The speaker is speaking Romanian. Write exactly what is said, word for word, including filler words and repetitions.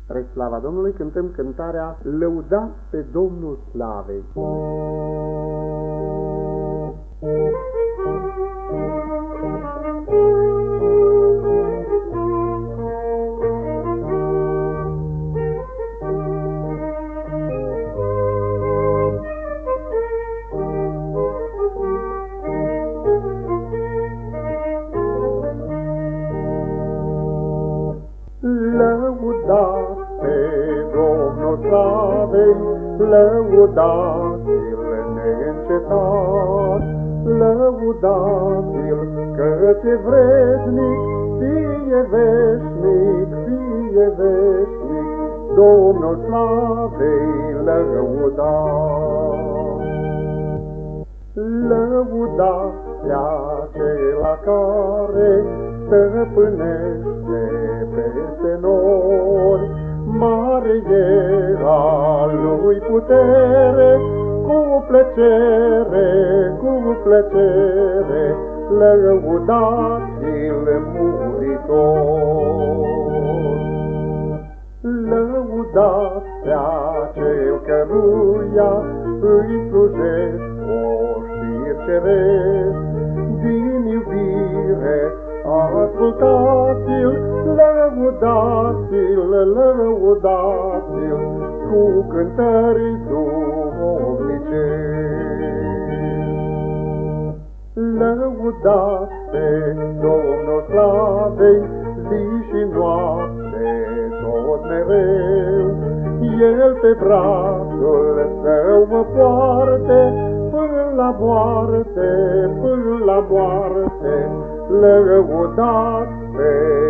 Spre slava Domnului cântăm cântarea Lăudați pe Domnul Slavei. Lăudați pe Domnul Slavei, lăudați-l neîncetat, lăudați-l căci e vrednic, fie veșnic, fie veșnic, Domnul Slavei lăudați. Lăudați pe acela care stăpânește peste nori, mare e a lui putere, cu plăcere, cu plăcere, lăudați-l muritor. Lăudați pe acel căruia îi slujesc oștiri ceresc, din iubire ascultați-l, lăudați-l, lăudați-l, cu cântări duhovnicești. Lăudați pe Domnul Slavei, zi și noapte, tot mereu, El pe brațul său mă poarte, până la moarte, până la moarte, lăudați pe